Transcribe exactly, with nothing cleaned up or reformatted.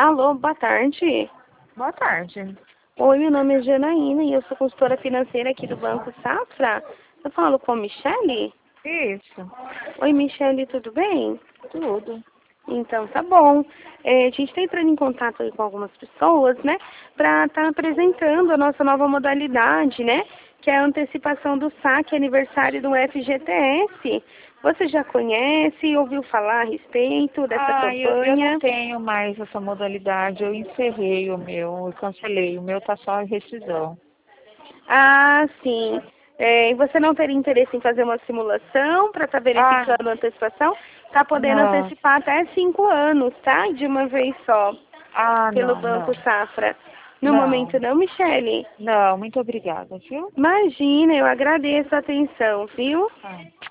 Alô, boa tarde. Boa tarde. Oi, meu nome é Janaína e eu sou consultora financeira aqui do Banco Safra. Eu falo com a Michele? Isso, Oi, Michele, tudo bem? tudo. Então, tá bom. É, a gente está entrando em contato aí com algumas pessoas, né, para estar apresentando a nossa nova modalidade, né, que é a antecipação do saque aniversário do F G T S. Você já conhece, ouviu falar a respeito dessa Ah, eu, eu campanha? não tenho mais essa modalidade. Eu encerrei o meu, eu cancelei. O meu tá só em rescisão. Ah, sim. É, e você não teria interesse em fazer uma simulação para estar Ah, verificando a antecipação? Está podendo não. antecipar até cinco anos, tá? De uma vez só, Ah, pelo não, Banco não. Safra. No momento Não. não, Michele? Não, muito obrigada, viu? Imagina, eu agradeço a atenção, viu? Ah.